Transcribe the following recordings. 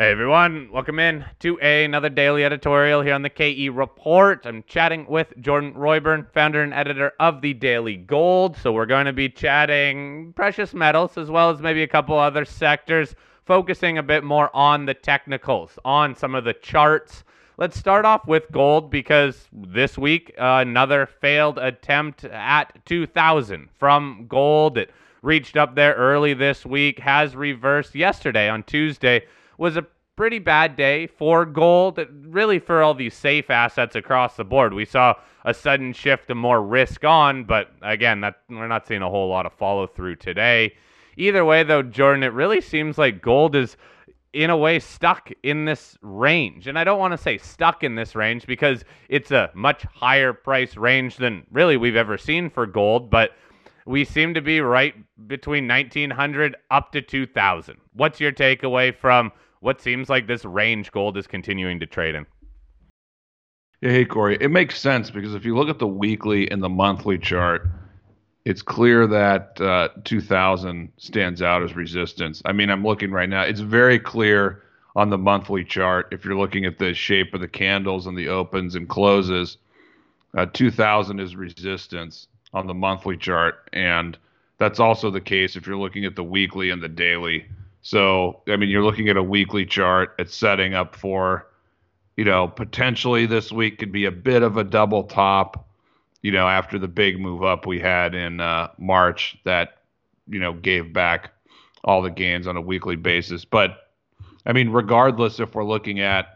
Hey everyone, welcome in to another daily editorial here on the KE Report. I'm chatting with Jordan Royburn, founder and editor of the Daily Gold. So we're going to be chatting precious metals as well as maybe a couple other sectors, focusing a bit more on the technicals, on some of the charts. Let's start off with gold because this week another failed attempt at 2000 from gold. It reached up there early this week, has reversed yesterday on Tuesday. Was a pretty bad day for gold, really for all these safe assets across the board. We saw a sudden shift to more risk on, but again, that we're not seeing a whole lot of follow through today. Either way, though, Jordan, it really seems like gold is in a way stuck in this range. And I don't want to say stuck in this range because it's a much higher price range than really we've ever seen for gold, but we seem to be right between 1900 up to 2000. What's your takeaway from what seems like this range gold is continuing to trade in? Yeah, hey Corey, it makes sense because if you look at the weekly and the monthly chart, it's clear that 2000 stands out as resistance. I mean, I'm looking right now. It's very clear on the monthly chart. If you're looking at the shape of the candles and the opens and closes, 2000 is resistance on the monthly chart. And that's also the case if you're looking at the weekly and the daily. So, I mean, you're looking at a weekly chart. It's setting up for, potentially this week could be a bit of a double top, after the big move up we had in March that, gave back all the gains on a weekly basis. But I mean, regardless if we're looking at,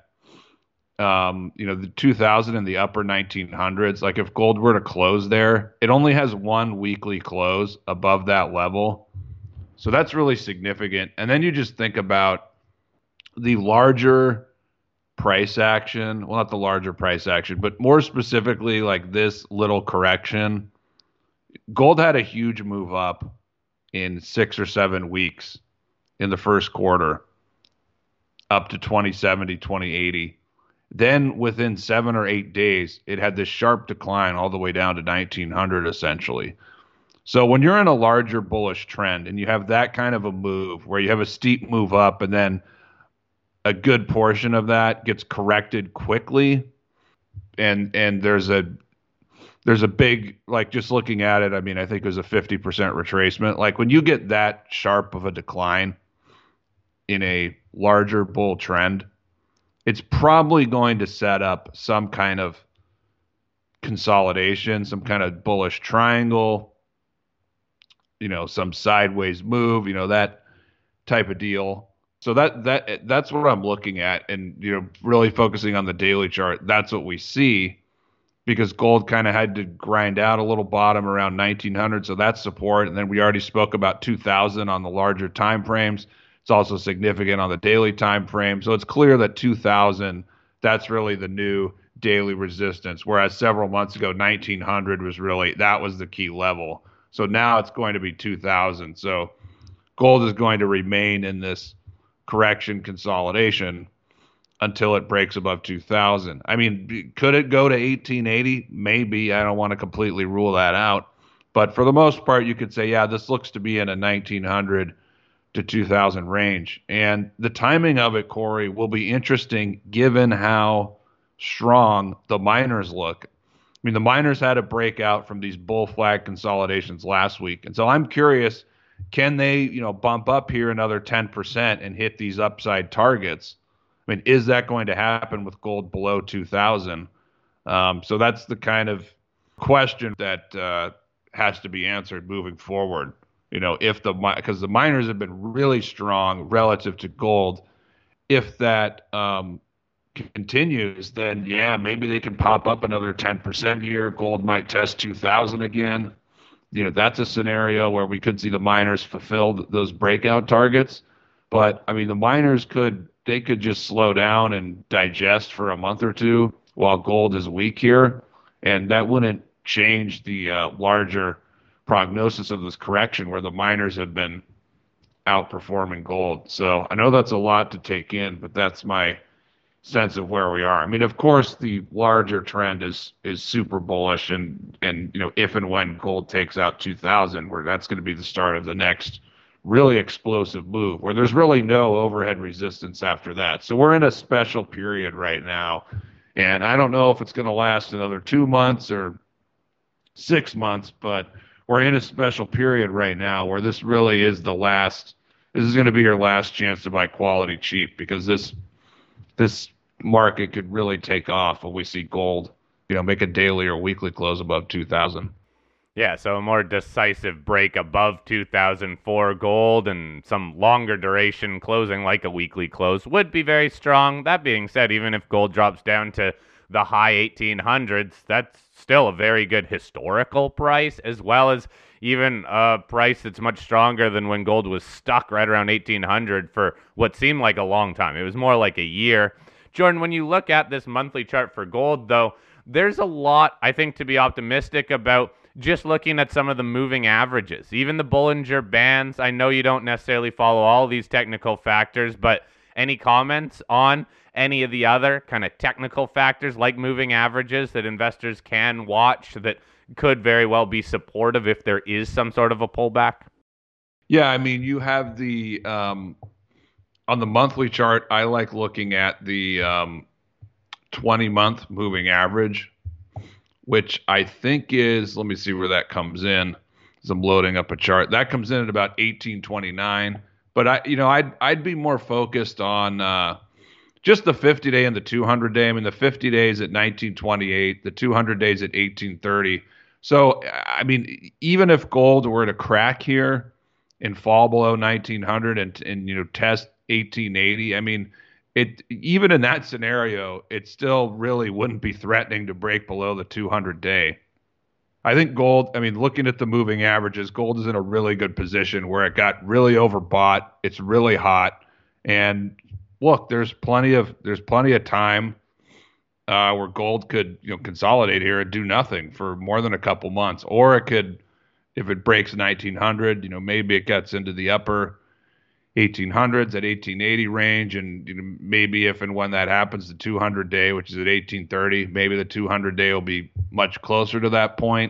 the 2000 and the upper 1900s, like if gold were to close there, it only has one weekly close above that level. So that's really significant. And then you just think about the larger price action. Well, not the larger price action, but more specifically, like this little correction. Gold had a huge move up in 6 or 7 weeks in the first quarter, up to 2070, 2080. Then within 7 or 8 days, it had this sharp decline all the way down to 1900 essentially. So when you're in a larger bullish trend and you have that kind of a move where you have a steep move up and then a good portion of that gets corrected quickly and there's a big, like, just looking at it, I mean, I think it was a 50% retracement. Like when you get that sharp of a decline in a larger bull trend, it's probably going to set up some kind of consolidation, some kind of bullish triangle, some sideways move, that type of deal. So that's what I'm looking at, and really focusing on the daily chart. That's what we see because gold kind of had to grind out a little bottom around 1900, so that's support. And then we already spoke about 2000 on the larger time frames. It's also significant on the daily time frame. So it's clear that 2000, that's really the new daily resistance, whereas several months ago 1900 was really, that was the key level. So now it's going to be 2000. So gold is going to remain in this correction consolidation until it breaks above 2000. I mean, could it go to 1880? Maybe. I don't want to completely rule that out. But for the most part, you could say, yeah, this looks to be in a 1900 to 2000 range. And the timing of it, Corey, will be interesting given how strong the miners look. I mean, the miners had a breakout from these bull flag consolidations last week. And so I'm curious, can they, bump up here another 10% and hit these upside targets? I mean, is that going to happen with gold below 2000? So that's the kind of question that has to be answered moving forward. If because the miners have been really strong relative to gold. If that continues, then yeah, maybe they can pop up another 10% here. Gold might test 2000 again. That's a scenario where we could see the miners fulfill those breakout targets. But I mean, the miners could just slow down and digest for a month or two while gold is weak here, and that wouldn't change the larger prognosis of this correction where the miners have been outperforming gold. So I know that's a lot to take in, but that's my sense of where we are. I mean, of course, the larger trend is super bullish, and if and when gold takes out 2000, where that's going to be the start of the next really explosive move where there's really no overhead resistance after that. So we're in a special period right now. And I don't know if it's going to last another 2 months or 6 months, but we're in a special period right now where this really is the last. This is going to be your last chance to buy quality cheap because this market could really take off when we see gold, make a daily or weekly close above 2,000. Yeah, so a more decisive break above 2004 gold and some longer duration closing like a weekly close would be very strong. That being said, even if gold drops down to the high 1800s, that's still a very good historical price, as well as even a price that's much stronger than when gold was stuck right around 1800 for what seemed like a long time. It was more like a year. Jordan, when you look at this monthly chart for gold, though, there's a lot, I think, to be optimistic about just looking at some of the moving averages, even the Bollinger Bands. I know you don't necessarily follow all these technical factors, but any comments on any of the other kind of technical factors like moving averages that investors can watch that could very well be supportive if there is some sort of a pullback? Yeah, I mean, you have on the monthly chart, I like looking at the 20-month moving average, which I think is, let me see where that comes in as I'm loading up a chart. That comes in at about 1829. But I'd be more focused on just the 50-day and the 200-day. I mean, the 50 days at 1928, the 200 days at 1830. So, I mean, even if gold were to crack here and fall below 1900 and test 1880, I mean, even in that scenario, it still really wouldn't be threatening to break below the 200-day. I think gold, I mean, looking at the moving averages, gold is in a really good position where it got really overbought. It's really hot. And look, there's plenty of time where gold could, consolidate here and do nothing for more than a couple months. Or it could, if it breaks 1900, maybe it gets into the upper 1800s at 1880 range, and maybe if and when that happens, the 200-day, which is at 1830, maybe the 200-day will be much closer to that point.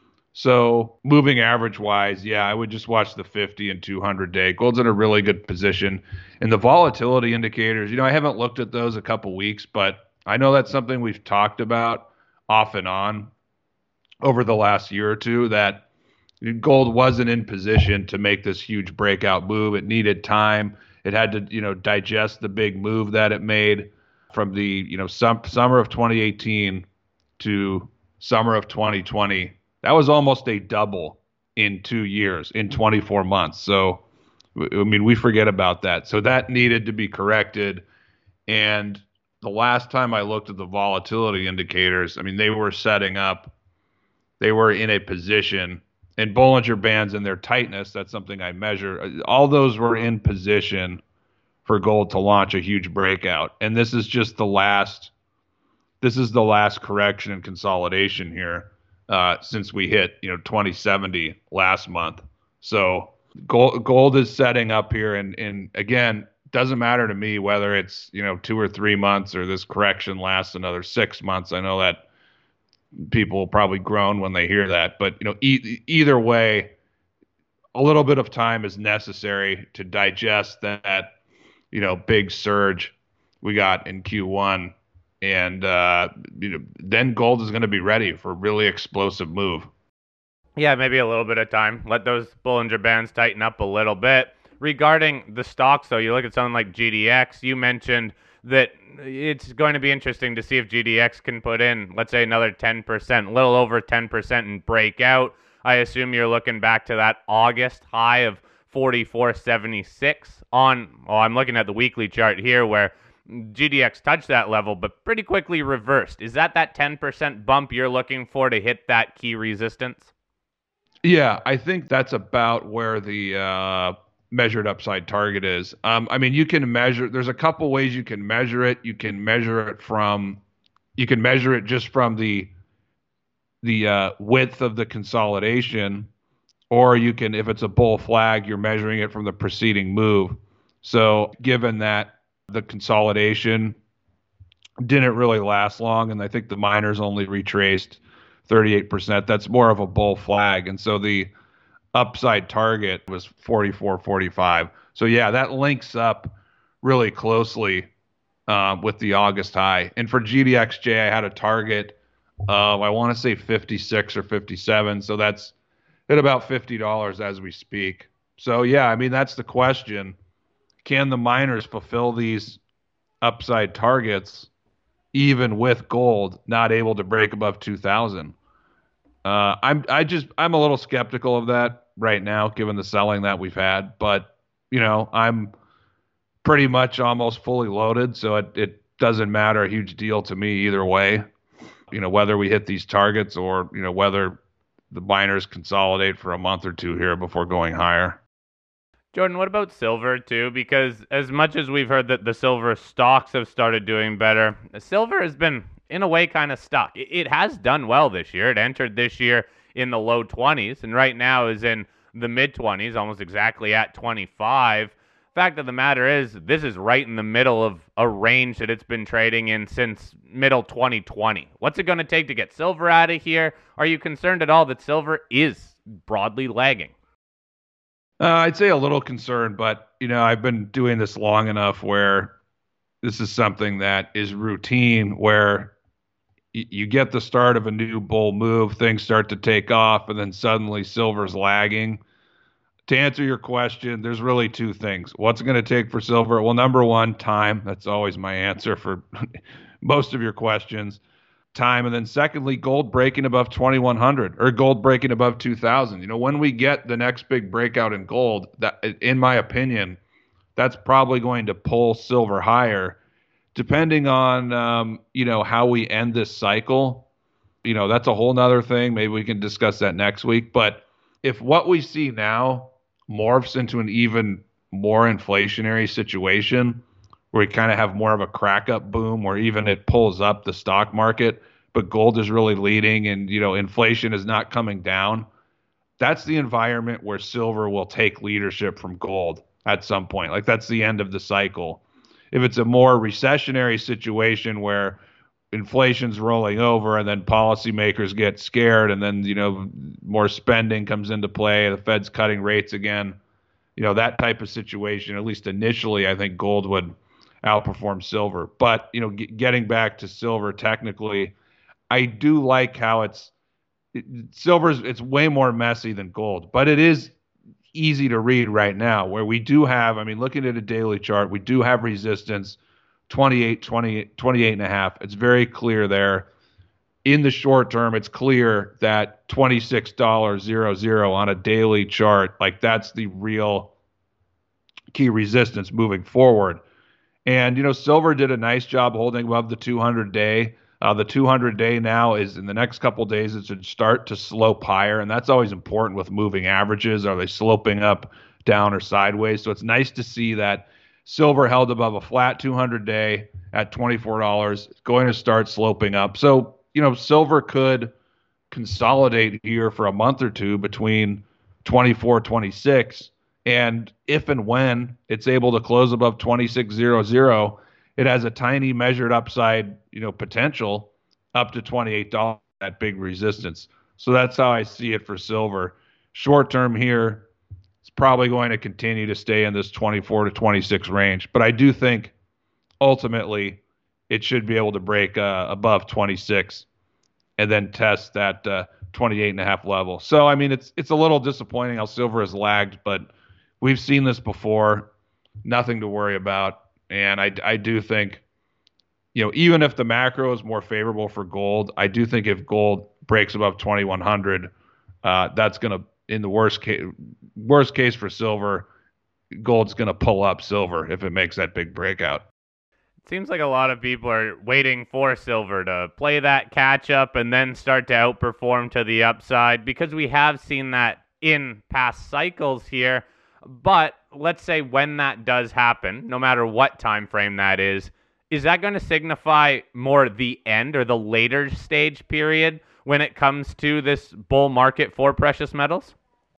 So moving average wise, yeah, I would just watch the 50 and 200-day. Gold's in a really good position, and the volatility indicators, I haven't looked at those a couple weeks, but I know that's something we've talked about off and on over the last year or two, that gold wasn't in position to make this huge breakout move. It needed time. It had to, digest the big move that it made from the, summer of 2018 to summer of 2020. That was almost a double in 2 years, in 24 months. So, I mean, we forget about that. So that needed to be corrected. And the last time I looked at the volatility indicators, I mean, they were setting up, they were in a position. And Bollinger Bands and their tightness, that's something I measure. All those were in position for gold to launch a huge breakout. And this is just the last correction and consolidation here since we hit, 2070 last month. So gold is setting up here. And again, doesn't matter to me whether it's, 2 or 3 months or this correction lasts another 6 months. I know that people will probably groan when they hear that, but either way, a little bit of time is necessary to digest that big surge we got in Q1, and then gold is going to be ready for a really explosive move. Yeah, maybe a little bit of time. Let those Bollinger Bands tighten up a little bit. Regarding the stocks, though, you look at something like GDX. You mentioned that it's going to be interesting to see if GDX can put in, let's say, another 10%, a little over 10% and break out. I assume you're looking back to that August high of 44.76 I'm looking at the weekly chart here where GDX touched that level, but pretty quickly reversed. Is that 10% bump you're looking for to hit that key resistance? Yeah, I think that's about where the measured upside target is. I mean, you can measure, there's a couple ways you can measure it. You can measure it just from the width of the consolidation, or you can, if it's a bull flag, you're measuring it from the preceding move. So given that the consolidation didn't really last long, and I think the miners only retraced 38%, that's more of a bull flag. And so the upside target was 44.45. So yeah, that links up really closely with the August high. And for GDXJ, I had a target of, I want to say 56 or 57. So that's at about $50 as we speak. So yeah, I mean, that's the question. Can the miners fulfill these upside targets even with gold not able to break above 2000? I'm a little skeptical of that right now, given the selling that we've had. But I'm pretty much almost fully loaded, so it doesn't matter a huge deal to me either way. Whether we hit these targets or whether the miners consolidate for a month or two here before going higher. Jordan, what about silver too? Because as much as we've heard that the silver stocks have started doing better, silver has been, in a way, kind of stuck. It has done well this year. It entered this year in the low 20s and right now is in the mid 20s, almost exactly at 25. Fact of the matter is, this is right in the middle of a range that it's been trading in since middle 2020. What's it going to take to get silver out of here? Are you concerned at all that silver is broadly lagging? I'd say a little concerned, but I've been doing this long enough where this is something that is routine, where you get the start of a new bull move, things start to take off, and then suddenly silver's lagging. To answer your question, there's really two things. What's it going to take for silver? Well, number one, time. That's always my answer for most of your questions. Time. And then secondly, gold breaking above 2100 or gold breaking above 2000. When we get the next big breakout in gold, that, in my opinion, that's probably going to pull silver higher, depending on, how we end this cycle. That's a whole nother thing. Maybe we can discuss that next week. But if what we see now morphs into an even more inflationary situation where we kind of have more of a crack up boom where even it pulls up the stock market, but gold is really leading and, inflation is not coming down, that's the environment where silver will take leadership from gold at some point. Like that's the end of the cycle. If it's a more recessionary situation where inflation's rolling over and then policymakers get scared and then more spending comes into play, the Fed's cutting rates again, that type of situation, at least initially, I think gold would outperform silver. But getting back to silver technically, I do like how silver's, it's way more messy than gold, but it is easy to read right now, where we do have, I mean, looking at a daily chart, we do have resistance 28, 20, 28 and a half. It's very clear there. In the short term, it's clear that $26.00 on a daily chart, like that's the real key resistance moving forward. And, silver did a nice job holding above the 200-day. The 200-day now is in the next couple of days, it should start to slope higher. And that's always important with moving averages. Are they sloping up, down, or sideways? So it's nice to see that silver held above a flat 200-day at $24. It's going to start sloping up. So, silver could consolidate here for a month or two between 24, 26. And if and when it's able to close above 26.00, it has a tiny measured upside, potential up to $28, that big resistance. So that's how I see it for silver. Short term here, it's probably going to continue to stay in this 24 to 26 range. But I do think ultimately it should be able to break above 26 and then test that 28 and a half level. So, I mean, it's a little disappointing how silver has lagged, but we've seen this before. Nothing to worry about. And I do think, even if the macro is more favorable for gold, I do think if gold breaks above 2100, that's going to, in the worst case for silver, gold's going to pull up silver if it makes that big breakout. It seems like a lot of people are waiting for silver to play that catch up and then start to outperform to the upside, because we have seen that in past cycles here. But let's say when that does happen, no matter what time frame that is that going to signify more the end or the later stage period when it comes to this bull market for precious metals?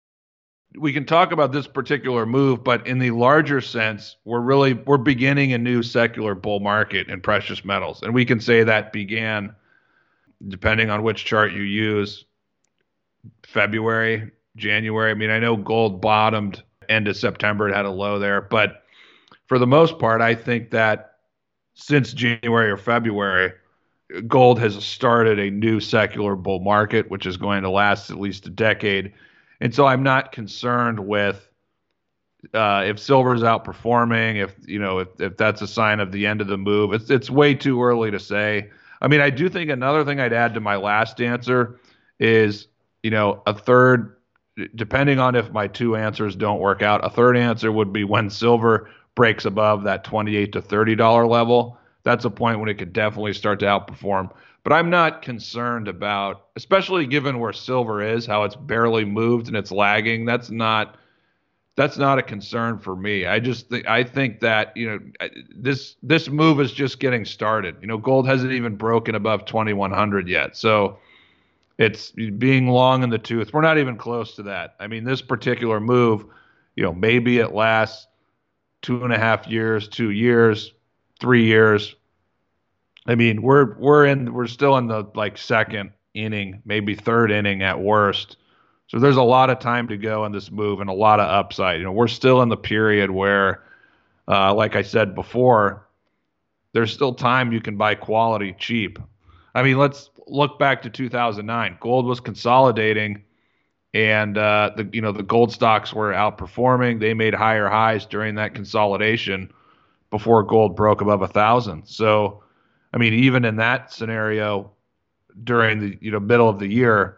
We can talk about this particular move, but in the larger sense, we're beginning a new secular bull market in precious metals. And we can say that began, depending on which chart you use, February, January. I mean, I know gold bottomed end of September, it had a low there, but for the most part, I think that since January or February, gold has started a new secular bull market, which is going to last at least a decade. And so I'm not concerned with if silver's outperforming, if that's a sign of the end of the move. It's way too early to say. I mean, I do think another thing I'd add to my last answer is, a third, depending on if my two answers don't work out, a third answer would be when silver breaks above that $28 to $30 level. That's a point when it could definitely start to outperform. But I'm not concerned about, especially given where silver is, how it's barely moved and it's lagging. That's not a concern for me. I think that this move is just getting started. Gold hasn't even broken above 2100 yet, so it's being long in the tooth. We're not even close to that. I mean, this particular move, maybe it lasts 2.5 years, 2 years, 3 years. I mean, we're still in the like second inning, maybe third inning at worst. So there's a lot of time to go in this move and a lot of upside. We're still in the period where, like I said before, there's still time you can buy quality cheap. I mean, let's look back to 2009. Gold was consolidating, and the gold stocks were outperforming. They made higher highs during that consolidation before gold broke above 1,000. So, I mean, even in that scenario, during the middle of the year,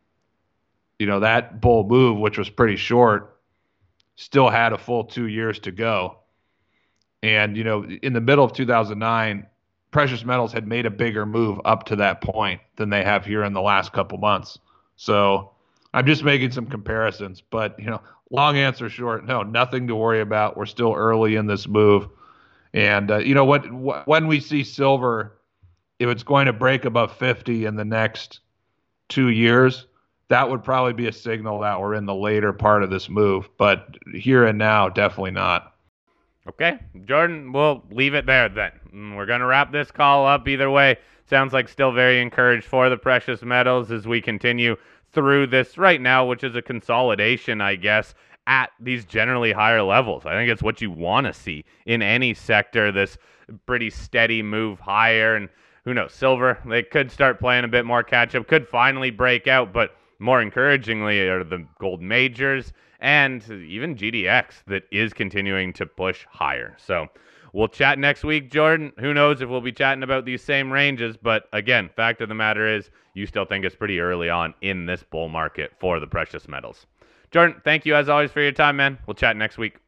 that bull move, which was pretty short, still had a full 2 years to go. And, in the middle of 2009, precious metals had made a bigger move up to that point than they have here in the last couple months. So I'm just making some comparisons. But, long answer short, no, nothing to worry about. We're still early in this move. And, when we see silver, if it's going to break above 50 in the next 2 years, that would probably be a signal that we're in the later part of this move. But here and now, definitely not. Okay, Jordan, we'll leave it there then. We're going to wrap this call up either way. Sounds like still very encouraged for the precious metals as we continue through this right now, which is a consolidation, I guess, at these generally higher levels. I think it's what you want to see in any sector, this pretty steady move higher. And who knows, silver, they could start playing a bit more catch up, could finally break out, but more encouragingly are the gold majors and even GDX that is continuing to push higher. So we'll chat next week, Jordan. Who knows if we'll be chatting about these same ranges, but again, fact of the matter is you still think it's pretty early on in this bull market for the precious metals. Jordan, thank you as always for your time, man. We'll chat next week.